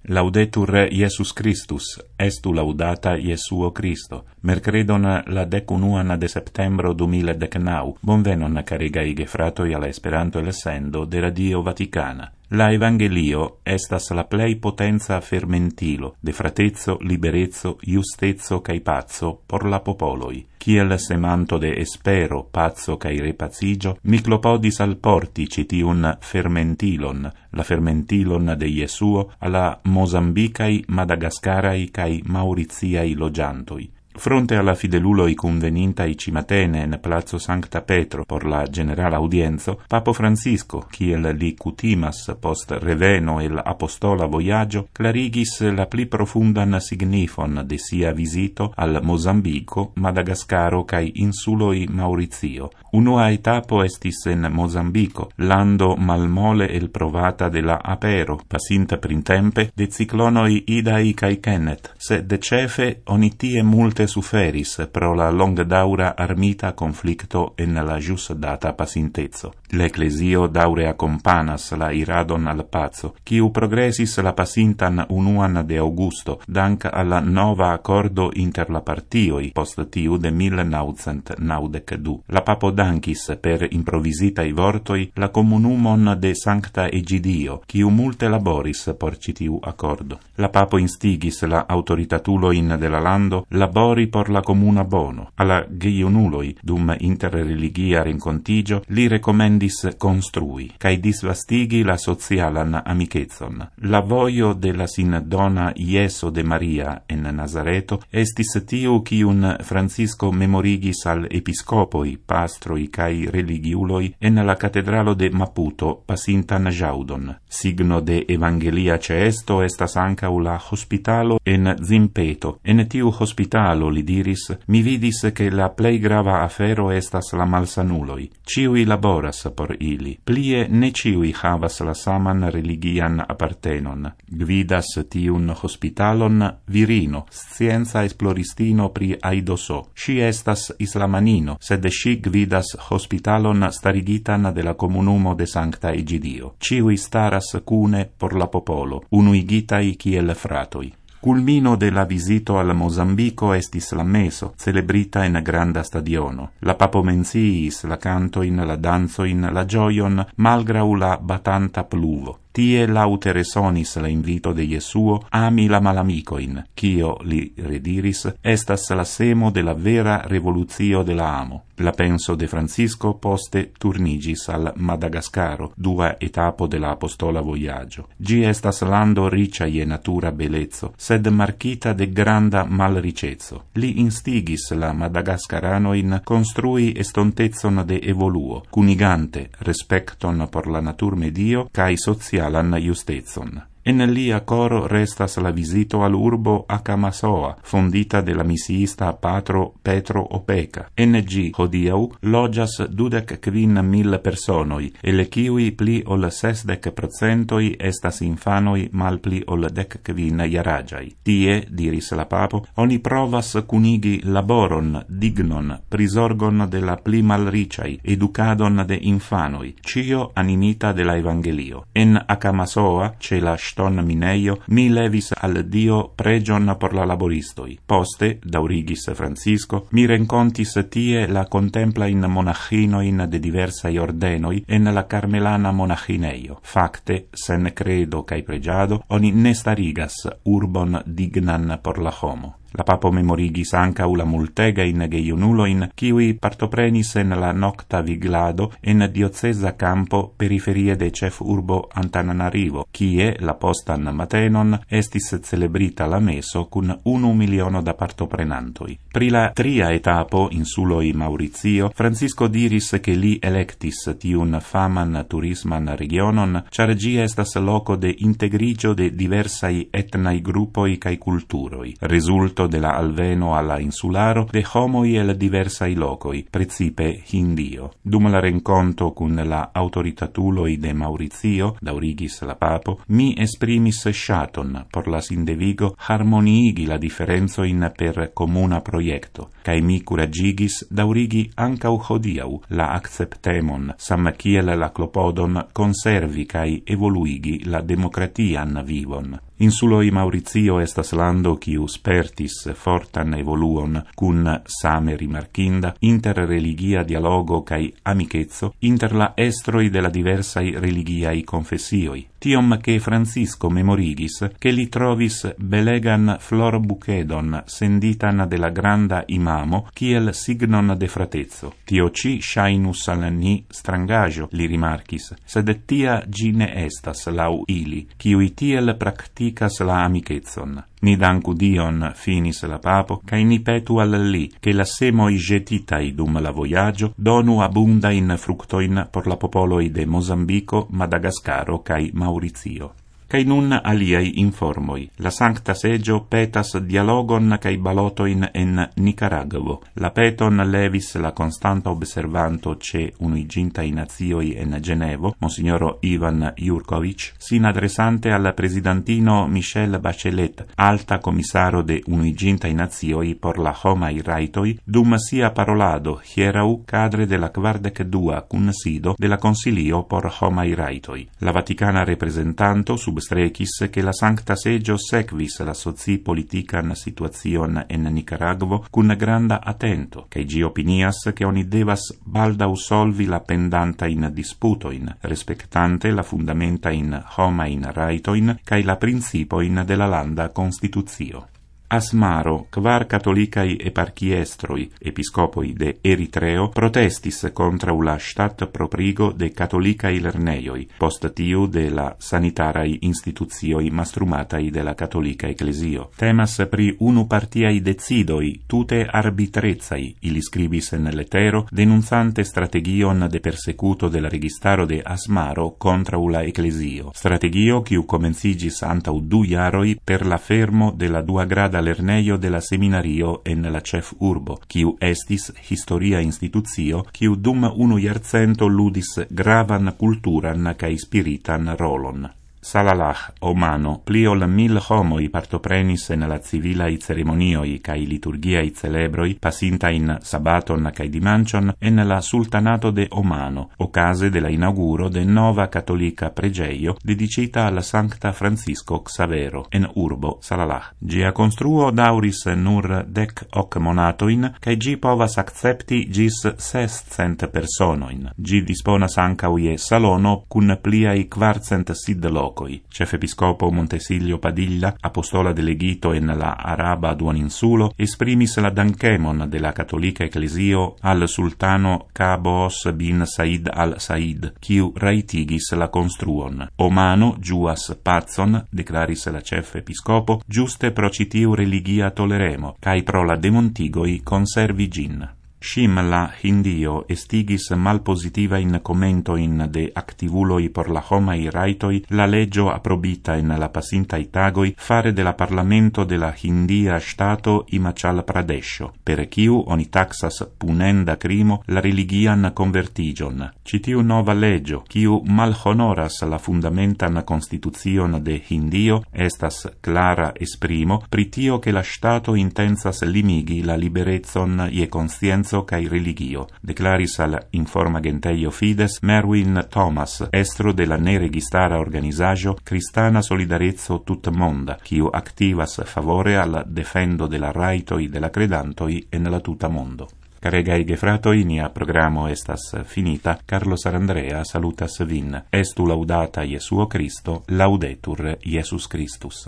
Laudetur Iesus Christus, estu laudata Iesuo Christo. Mercredon la 11 de septembro 2019. Bonvenon carigai gefratoi alla Esperanto elsendo de Radio Vaticana. La Evangelio estas la plei potenza fermentilo de fratezzo, liberezzo, justezzo cae pazzo por la popoloi. Kiel semanto de espero, pazzo cae repazigio, mi clopodis al porti citiun fermentilon, la fermentilon de Iesuo alla Mozambicai, Madagascarai cae Mauritiai logiantoi. Fronte alla fideluloi convenintai cimatene in Palazzo Sancta Petro por la generala audienzo, Papo Francisco, kiel li cutimas post reveno el apostola voyaggio, clarigis la pli profundan signifon de sia visito al Mozambico, Madagascaro cae insuloi Maurizio. Unua etapo estis en Mozambico, lando malmole el provata de la apero, pasinta printempe de ciclonoi Idai cae Kenneth, sed de cefe oni tie multe suferis pro la longdaura armita conflicto en la jus data pasintezzo. L'Ecclesio daure accompanas la iradon al pazzo, quiu progressis la pasintan 1 de Augusto, dank alla nova accordo inter la partioi post tiu de 1992. La papo dankis per improvisitai vortoi la comunumon de Sancta Egidio, quiu multe laboris por citiu accordo. La papo instigis la autoritatuloin de la lando labori por la comuna bono. Alla geiunuloi, dum interreligia rencontigio, li recomendis construi, cae disvastigi la socialan amicetson. La voio de la sindona Ieso de Maria en Nazareto estis tiu quiun Francisco memorigis al episcopoi, pastroi cae religiuloi en la catedralo de Maputo pasintan jaudon. Signo de evangelia ceesto estas ancau la hospitalo en Zimpeto. En tiu hospitalo, li diris, mi vidis che la plei grava afero estas la malsanuloi. Ciui laboras por ili. Plie ne ciui havas la saman religian appartenon. Gvidas tiun hospitalon virino, scienza esploristino pri aidoso. Si estas islamanino, sed si gvidas hospitalon starigitan de la comunumo de Sancta Egidio. Ciui staras cune por la popolo, unuigitai kiel fratoi. Culmino de la visito al Mozambico estis la meso, celebrita in granda stadiono. La papo menciis la cantoin, la danzoin, la gioion, malgrau la batanta pluvo. Tie laute resonis la invito de Iesuo ami la malamicoin, cio, li rediris, estas la semo de la vera revoluzio de la amo. La penso de Francisco poste turnigis al Madagascaro, dua etapo de la apostola voyaggio. Gi estas lando ricia je natura belezzo, sed marchita de granda malricezzo. Li instigis la Madagascaranoin construi estontezon de evoluo, cunigante respecton por la natur medio cae socialan justezon. En lia coro restas la visito al urbo Acamasoa, fondita de la misiista patro Petro Opeka. En gi hodiau logias 25.000 personoi, ele kiui pli ol 60% estas infanoi mal pli ol 15 jaragiai. Tie, diris la papo, oni provas cunigi laboron, dignon, prisorgon de la pli malriciai, educadon de infanoi, cio animita de la Evangelio. En Acamasoa, ce la ston mineio, mi levis al Dio pregion por la laboristoi. Poste, daurigis Francisco, mi rencontis tie la contemplain monachinoin de diversai ordenoi en la Carmelana monachineio. Facte, sen credo cae pregiado, oni ne starigas urbon dignan por la homo. La papo memorigis ancau la multegain geiunuloin, kiui partoprenis en la nocta viglado en diocesa campo periferie de cef urbo Antananarivo, kie la postan matenon estis celebrita la meso cun 1 miliono da partoprenantoi. Pri la tria etapo, insuloi Maurizio, Francisco diris che li electis tiun faman turisman regionon, char gi estas loco de integrigio de diversai etnai gruppoi cae culturoi. Resulto de la alveno alla insularo de homoi el diversai locoi, precipe Hindio. Dum la renconto cun la autoritatuloi de Maurizio, daurigis la papo, mi esprimis shaton por la sindevigo harmoniigi la differenzoin per comuna proiecto, cae mi curagigis daurigi ancau hodiau la acceptemon, sam kiel la clopodon conservi cae evoluigi la democratian vivon. Insuloi Maurizio estas lando quiu spertis fortan evoluon cun same rimarkinda interreligia dialogo cae amicetso inter la estroi de la diversai religiai confessioi. Tiom che Francisco memorigis che li trovis belegan flor bucedon senditan de la granda imamo kiel signon de fratezzo. Tio ci shainus al ni strangajo, li rimarchis, sed tia gi ne estas lau ili, kiui tiel practicas la amicetson. Ni danku Dion, finis la papo, cae ni petu al li, che la semoi jetitai dum la voyaggio donu abundain fructoin por la popoloi de Mozambico, Madagascaro cae Maurizio. Cae nun aliai informoi. La Sancta Seggio petas dialogon cae balotoin en Nicaragvo. La peton levis la constanta observanto ce Unuigintai Nazioi en Genevo, Monsignoro Ivan Jurkovic, sin adresante al presidentino Michelle Bachelet, alta commisaro de Unuigintai Nazioi por la homai raitoi, dum sia parolado hierau cadre de la 42 cunsido de la Consilio por homai raitoi. La Vaticana representanto substrecis che la Sancta Seggio sequis la soci-politican situazion en Nicaragvo cun granda attento, che gi opinias che oni devas baldau solvi la pendanta in disputoin, respectante la fundamenta in homain raitoin cae la principoin de la landa Constituzio. Asmaro, 4 catholicai eparchiestroi, episcopoi de Eritreo, protestis contra la stat proprigo de catholicai lerneioi, post tiu de la sanitarai instituzioi mastrumatai de la catholica ecclesio. Temas pri unu partiai decidoi, tute arbitrezai, ili scribis en lettero, denunzante strategion de persecuto de la registaro de Asmaro contra la ecclesio. Strategio quiu comencigis antau 2 jaroi per la fermo de la 2 grada lerneio de la seminario en la chef urbo, quiu estis historia instituzio, quiu dum 1 jarcento ludis gravan culturan cae spiritan rolon. Salalah, Omano, pli ol 1000 homoi partoprenis en la civilai ceremonioi cae liturgiai celebroi pasinta in sabaton cae dimancion en la sultanato de Omano, ocase de la inauguro de nova catolica pregeio dedicita alla Sancta Francisco Xavero en urbo Salalah. Gia construo dauris nur 10 monatoin, cae gi povas accepti gis 600 personoin. Gi disponas ancau je salono cun pliai 400 sidlocoi. Cefepiscopo Montesilio Padilla, apostola delegito en la Araba duoninsulo, esprimis la dankemon de la cattolica ecclesio al sultano Qaboos bin Said al-Said, quiu raitigis la construon. Omano giuas pacon, declaris la cefepiscopo, giuste pro citiu religia toleremo, cae pro la demontigoi conservi gin. Shimla Hindio estigis malpositiva in commento in de activuloi por la homai raitoi la leggio aprobita in la pasintai tagoi fare de la parlamento de la Hindia Stato Himachal Pradesho, per quiu oni taxas punenda crimo la religian convertigion. Citiu nova leggio, quiu malhonoras la fundamentan constituzion de Hindio, estas clara esprimo pritio che la Stato intensas limigi la liberezon je conscienza cae religio, declaris al Informa Genteio Fides Merwin Thomas, estro de la neregistara organizajo Cristana Solidarezzo Tutmonda, quiu activas favore al defendo de la raitoi de la credantoi en la tuta mondo. Caregai gefratoi, nia programo estas finita. Carlo Sarandrea salutas vin. Estu laudata Jesuo Christo, laudetur Jesus Christus.